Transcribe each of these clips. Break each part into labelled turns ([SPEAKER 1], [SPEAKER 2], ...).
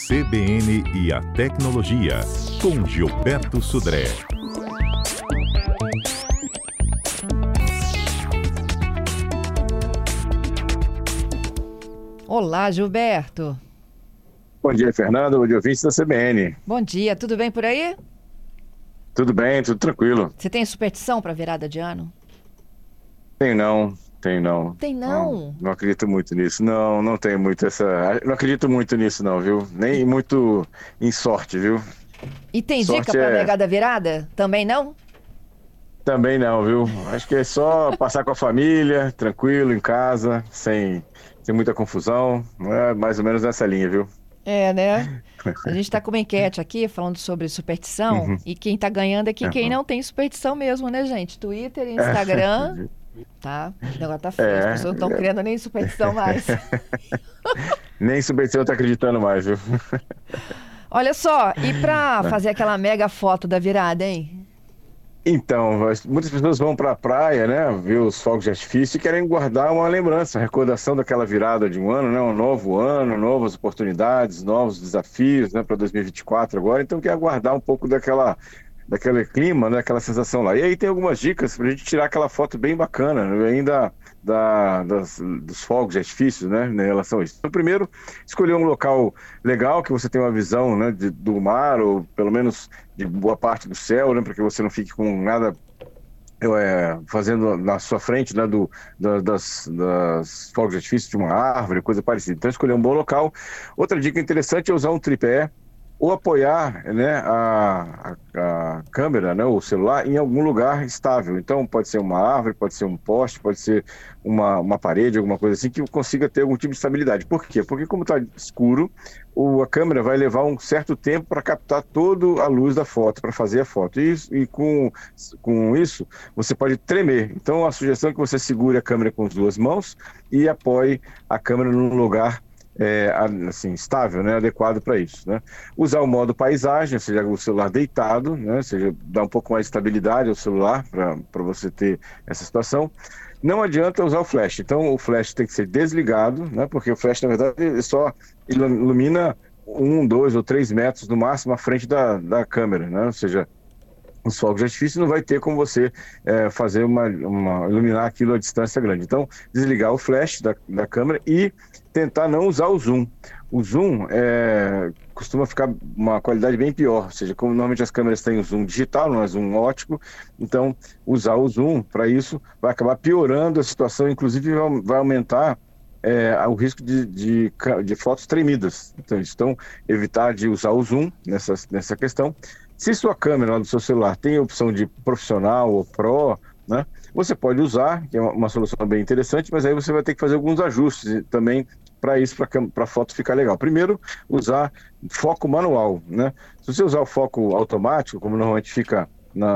[SPEAKER 1] CBN e a Tecnologia, com Gilberto Sudré.
[SPEAKER 2] Olá, Gilberto.
[SPEAKER 3] Bom dia, Fernando. Bom dia, ouvintes da CBN.
[SPEAKER 2] Bom dia, tudo bem por aí?
[SPEAKER 3] Tudo bem, tudo tranquilo.
[SPEAKER 2] Você tem superstição para virada de ano?
[SPEAKER 3] Tenho não.
[SPEAKER 2] Tem não?
[SPEAKER 3] Não acredito muito nisso. Não tenho muito essa... Não acredito muito nisso não, viu? Nem muito em sorte, viu?
[SPEAKER 2] E tem
[SPEAKER 3] Sorte
[SPEAKER 2] dica para negar da virada? Também não?
[SPEAKER 3] Também não, viu? Acho que é só passar com a família, tranquilo, em casa, sem muita confusão. É mais ou menos nessa linha, viu?
[SPEAKER 2] É, né? A gente está com uma enquete aqui falando sobre superstição e quem está ganhando aqui quem não tem superstição mesmo, né, gente? Twitter, Instagram, tá? O negócio tá feio, as pessoas não estão criando nem superstição mais.
[SPEAKER 3] Nem superstição eu tô acreditando mais, viu?
[SPEAKER 2] Olha só, e para fazer aquela mega foto da virada, hein?
[SPEAKER 3] Então, muitas pessoas vão para a praia, né, ver os fogos de artifício e querem guardar uma lembrança, recordação daquela virada de um ano, né, um novo ano, novas oportunidades, novos desafios, né, para 2024 agora. Então, quer guardar um pouco daquele clima, né, daquela sensação lá. E aí tem algumas dicas para a gente tirar aquela foto bem bacana, né, ainda dos fogos de artifícios, né, em relação a isso. Então, primeiro, escolher um local legal, que você tenha uma visão, né, do mar, ou pelo menos de boa parte do céu, né, para que você não fique com nada fazendo na sua frente, né, das fogos de artifício de uma árvore, coisa parecida. Então, escolher um bom local. Outra dica interessante é usar um tripé, ou apoiar, né, a câmera, né, o celular em algum lugar estável. Então pode ser uma árvore, pode ser um poste, pode ser uma parede, alguma coisa assim que consiga ter algum tipo de estabilidade. Por quê? Porque como está escuro, a câmera vai levar um certo tempo para captar toda a luz da foto, para fazer a foto. E com isso, você pode tremer. Então a sugestão é que você segure a câmera com as duas mãos e apoie a câmera num lugar assim, estável, né, adequado para isso, né? Usar o modo paisagem, ou seja, o celular deitado, né, ou seja, dar um pouco mais de estabilidade ao celular para você ter essa situação. Não adianta usar o flash, então o flash tem que ser desligado, né, porque o flash, na verdade, só ilumina 1, 2 ou 3 metros no máximo à frente da câmera, né, ou seja, os fogos de artifício não vai ter como você fazer iluminar aquilo a distância grande. Então, desligar o flash da câmera e tentar não usar o zoom. O zoom costuma ficar uma qualidade bem pior, ou seja, como normalmente as câmeras têm o zoom digital, não é zoom óptico, então usar o zoom para isso vai acabar piorando a situação, inclusive vai aumentar o risco de fotos tremidas. Então, evitar de usar o zoom nessa questão. Se sua câmera do seu celular tem a opção de profissional ou pro, né, você pode usar, que é uma solução bem interessante, mas aí você vai ter que fazer alguns ajustes também para isso, para a foto ficar legal. Primeiro, usar foco manual, né? Se você usar o foco automático, como normalmente fica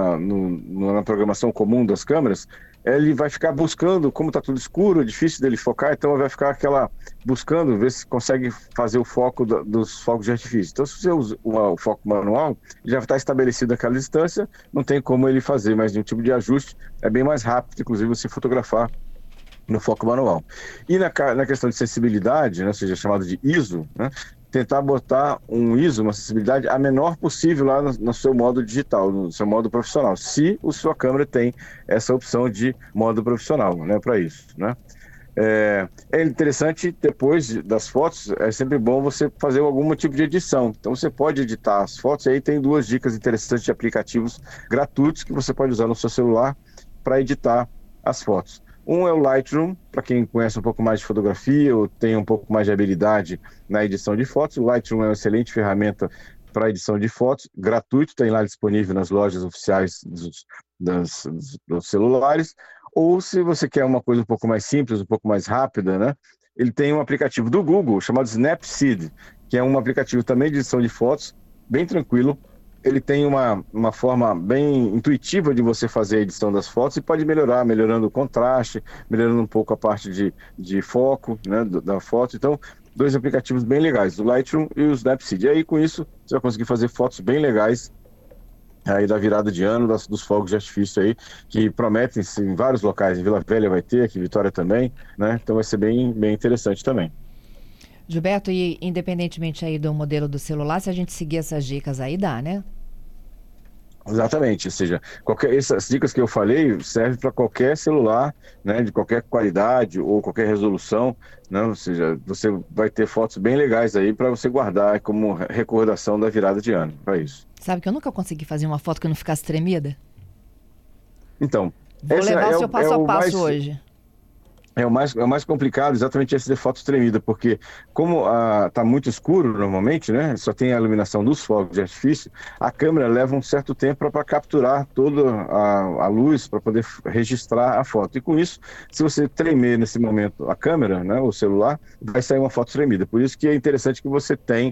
[SPEAKER 3] na programação comum das câmeras, ele vai ficar buscando, como está tudo escuro, é difícil dele focar, então vai ficar buscando, ver se consegue fazer o foco dos fogos de artifício. Então, se você usa o foco manual, já está estabelecido aquela distância, não tem como ele fazer mais nenhum tipo de ajuste, é bem mais rápido, inclusive, você fotografar no foco manual. E na questão de sensibilidade, né, ou seja, chamado de ISO, né, tentar botar um ISO, uma sensibilidade a menor possível lá no seu modo digital, no seu modo profissional, se a sua câmera tem essa opção de modo profissional, né, para isso, né. É interessante, depois das fotos, é sempre bom você fazer algum tipo de edição. Então você pode editar as fotos, e aí tem 2 dicas interessantes de aplicativos gratuitos que você pode usar no seu celular para editar as fotos. Um é o Lightroom, para quem conhece um pouco mais de fotografia ou tem um pouco mais de habilidade na edição de fotos. O Lightroom é uma excelente ferramenta para edição de fotos, gratuito, tem lá disponível nas lojas oficiais dos celulares. Ou se você quer uma coisa um pouco mais simples, um pouco mais rápida, né? Ele tem um aplicativo do Google chamado Snapseed, que é um aplicativo também de edição de fotos, bem tranquilo. Ele tem uma forma bem intuitiva de você fazer a edição das fotos e pode melhorando o contraste, melhorando um pouco a parte de foco, né, da foto. Então, 2 aplicativos bem legais, o Lightroom e o Snapseed. E aí, com isso, você vai conseguir fazer fotos bem legais aí da virada de ano, dos fogos de artifício aí, que prometem-se em vários locais. Em Vila Velha vai ter, aqui em Vitória também, né? Então vai ser bem, bem interessante também.
[SPEAKER 2] Gilberto, e independentemente aí do modelo do celular, se a gente seguir essas dicas aí, dá, né?
[SPEAKER 3] Exatamente, ou seja, essas dicas que eu falei servem para qualquer celular, né, de qualquer qualidade ou qualquer resolução, né, ou seja, você vai ter fotos bem legais aí para você guardar como recordação da virada de ano, para isso.
[SPEAKER 2] Sabe que eu nunca consegui fazer uma foto que não ficasse tremida?
[SPEAKER 3] Então,
[SPEAKER 2] Vou levar o seu passo a passo hoje.
[SPEAKER 3] É o mais complicado, exatamente esse de foto tremida, porque como está muito escuro normalmente, né? Só tem a iluminação dos fogos de artifício, a câmera leva um certo tempo para capturar toda a luz, para poder registrar a foto. E com isso, se você tremer nesse momento a câmera, né, o celular, vai sair uma foto tremida. Por isso que é interessante que você tenha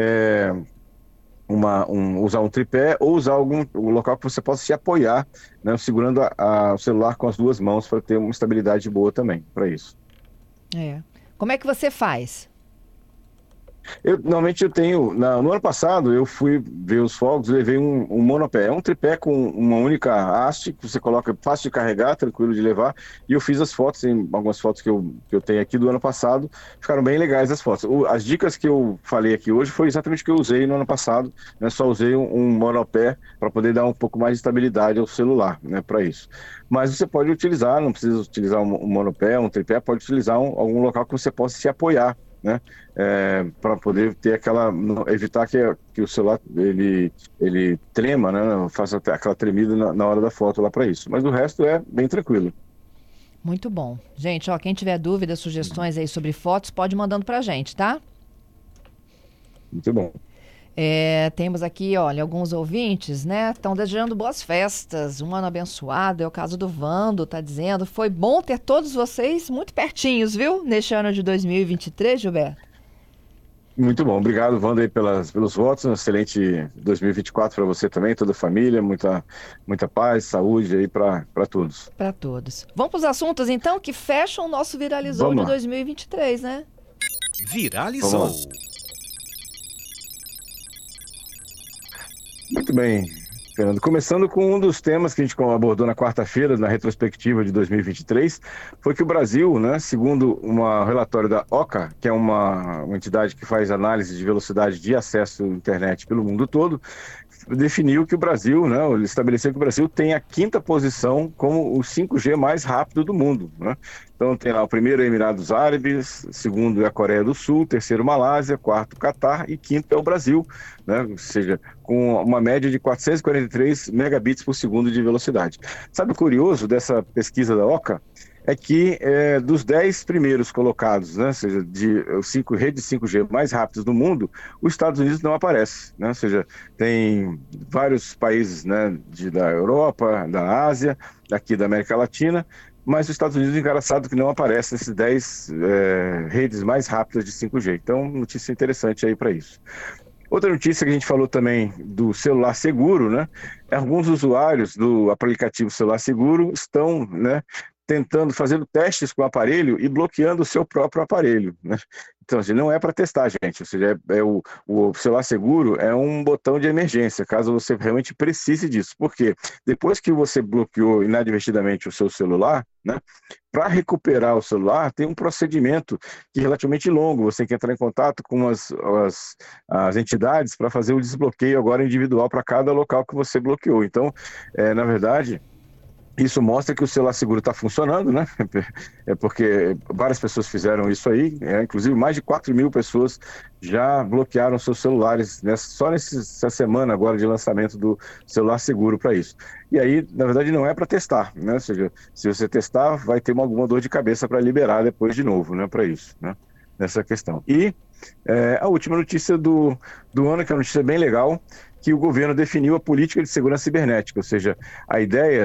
[SPEAKER 3] usar um tripé ou usar algum local que você possa se apoiar, né, segurando o celular com as duas mãos para ter uma estabilidade boa também, para isso.
[SPEAKER 2] Como é que você faz?
[SPEAKER 3] Normalmente eu tenho, no ano passado eu fui ver os fogos, levei um monopé, é um tripé com uma única haste, que você coloca, fácil de carregar, tranquilo de levar, e eu fiz as fotos, algumas fotos que eu tenho aqui do ano passado, ficaram bem legais as fotos. As dicas que eu falei aqui hoje foi exatamente o que eu usei no ano passado, né, só usei um monopé para poder dar um pouco mais de estabilidade ao celular, né, para isso. Mas você pode utilizar, não precisa utilizar um monopé, um tripé, pode utilizar algum local que você possa se apoiar, né, para poder ter evitar que o celular ele trema, né, faça aquela tremida na hora da foto lá para isso. Mas o resto é bem tranquilo.
[SPEAKER 2] Muito bom. Gente, quem tiver dúvidas, sugestões aí sobre fotos, pode ir mandando pra gente, tá?
[SPEAKER 3] Muito bom.
[SPEAKER 2] Temos aqui, olha, alguns ouvintes, né? Estão desejando boas festas, um ano abençoado. É o caso do Vando, tá dizendo. Foi bom ter todos vocês muito pertinhos, viu? Neste ano de 2023, Gilberto.
[SPEAKER 3] Muito bom. Obrigado, Wanda, aí pelos votos. Um excelente 2024 para você também, toda a família. Muita paz, saúde aí para todos.
[SPEAKER 2] Para todos. Vamos para os assuntos, então, que fecham o nosso Viralizou de 2023, né?
[SPEAKER 1] Viralizou.
[SPEAKER 3] Muito bem, Fernando. Começando com um dos temas que a gente abordou na quarta-feira, na retrospectiva de 2023, foi que o Brasil, né, segundo um relatório da OCA, que é uma entidade que faz análise de velocidade de acesso à internet pelo mundo todo, definiu que o Brasil, né, ele estabeleceu que o Brasil tem a 5ª posição como o 5G mais rápido do mundo, né? Então tem lá o primeiro é Emirados Árabes, segundo é a Coreia do Sul, terceiro Malásia, quarto Catar e quinto é o Brasil, né? Ou seja, com uma média de 443 megabits por segundo de velocidade. Sabe o curioso dessa pesquisa da OCA? É que dos 10 primeiros colocados, né, ou seja, redes 5G mais rápidas do mundo, os Estados Unidos não aparece, né? Ou seja, tem vários países, né, da Europa, da Ásia, aqui da América Latina, mas os Estados Unidos, engraçado que não aparece nesses 10 redes mais rápidas de 5G. Então, notícia interessante aí para isso. Outra notícia que a gente falou também do celular seguro, né? Alguns usuários do aplicativo Celular Seguro estão, né, fazendo testes com o aparelho e bloqueando o seu próprio aparelho, né? Então, assim, não é para testar, gente. Ou seja, o celular seguro é um botão de emergência, caso você realmente precise disso. Por quê? Depois que você bloqueou inadvertidamente o seu celular, né, para recuperar o celular, tem um procedimento que é relativamente longo. Você tem que entrar em contato com as entidades para fazer o desbloqueio agora individual para cada local que você bloqueou. Então, na verdade, isso mostra que o celular seguro está funcionando, né? É porque várias pessoas fizeram isso aí, inclusive mais de 4.000 pessoas já bloquearam seus celulares só nessa semana agora de lançamento do celular seguro para isso. E aí, na verdade, não é para testar, né? Ou seja, se você testar, vai ter alguma dor de cabeça para liberar depois de novo, né? Para isso, né? Nessa questão. E a última notícia do ano, que é uma notícia bem legal, que o governo definiu a política de segurança cibernética, ou seja, a ideia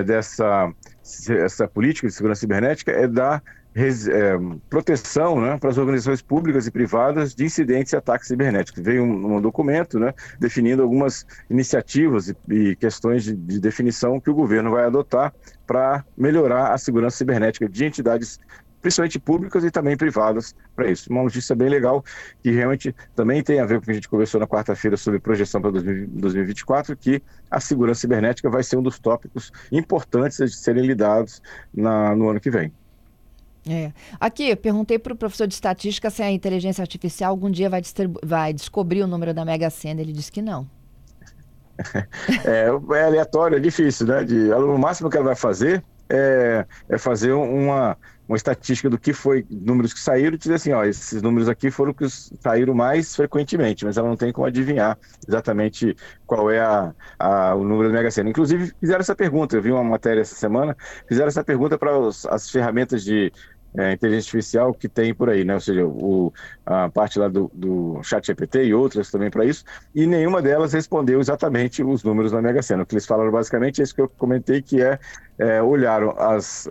[SPEAKER 3] essa política de segurança cibernética é dar proteção, né, para as organizações públicas e privadas de incidentes e ataques cibernéticos. Veio um documento, né, definindo algumas iniciativas e questões de definição que o governo vai adotar para melhorar a segurança cibernética de entidades principalmente públicas e também privadas para isso. Uma notícia bem legal, que realmente também tem a ver com o que a gente conversou na quarta-feira sobre projeção para 2024, que a segurança cibernética vai ser um dos tópicos importantes de serem lidados no ano que vem.
[SPEAKER 2] Aqui, perguntei para o professor de estatística se a inteligência artificial algum dia vai descobrir o número da Mega Sena. Ele disse que não.
[SPEAKER 3] É aleatório, é difícil, né? O máximo que ela vai fazer é fazer uma estatística do que foi, números que saíram, e dizer assim, ó, esses números aqui foram os que saíram mais frequentemente, mas ela não tem como adivinhar exatamente qual é o número da Mega Sena. Inclusive, fizeram essa pergunta, eu vi uma matéria essa semana, fizeram essa pergunta para as ferramentas de inteligência artificial que tem por aí, né? Ou seja, a parte lá do ChatGPT e outras também para isso, e nenhuma delas respondeu exatamente os números da Mega Sena. O que eles falaram basicamente é isso que eu comentei, que olharam as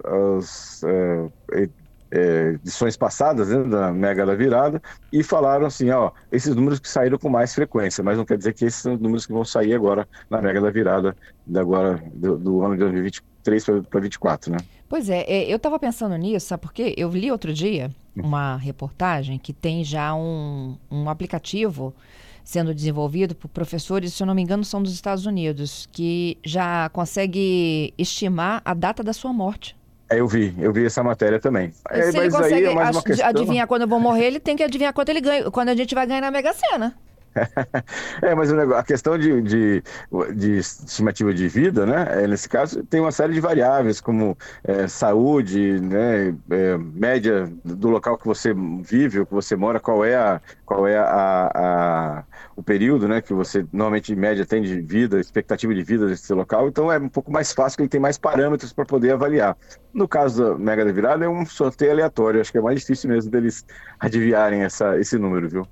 [SPEAKER 3] edições passadas, né, da Mega da Virada, e falaram assim, ó, esses números que saíram com mais frequência, mas não quer dizer que esses são os números que vão sair agora na Mega da Virada do ano de 2023 para 2024, né?
[SPEAKER 2] Pois eu estava pensando nisso, sabe por quê? Eu li outro dia uma reportagem que tem já um aplicativo sendo desenvolvido por professores, se eu não me engano, são dos Estados Unidos, que já consegue estimar a data da sua morte.
[SPEAKER 3] Eu vi essa matéria também.
[SPEAKER 2] Se ele consegue adivinhar quando eu vou morrer, ele tem que adivinhar quanto ele ganha, quando a gente vai ganhar na Mega Sena.
[SPEAKER 3] Mas a questão de estimativa de vida, né? Nesse caso, tem uma série de variáveis, como saúde, né? Média do local que você vive, ou que você mora, qual é o período, né? Que você normalmente, em média, tem de vida, expectativa de vida desse local. Então, é um pouco mais fácil, que ele tem mais parâmetros para poder avaliar. No caso da Mega da Virada, é um sorteio aleatório. Acho que é mais difícil mesmo deles adivinharem esse número, viu?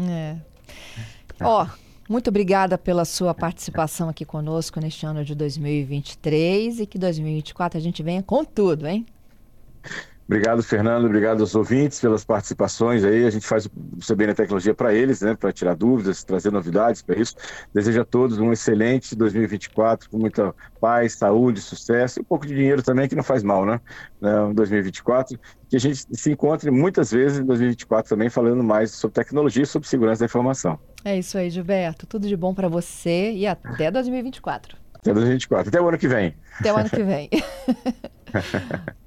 [SPEAKER 2] Muito obrigada pela sua participação aqui conosco neste ano de 2023 e que 2024 a gente venha com tudo, hein?
[SPEAKER 3] Obrigado, Fernando. Obrigado aos ouvintes pelas participações aí. A gente faz o CBN Tecnologia para eles, né? Para tirar dúvidas, trazer novidades para isso. Desejo a todos um excelente 2024, com muita paz, saúde, sucesso e um pouco de dinheiro também, que não faz mal, né? 2024. Que a gente se encontre muitas vezes em 2024 também, falando mais sobre tecnologia e sobre segurança da informação.
[SPEAKER 2] É isso aí, Gilberto. Tudo de bom para você e até 2024.
[SPEAKER 3] Até 2024. Até o ano que vem.
[SPEAKER 2] Até o ano que vem.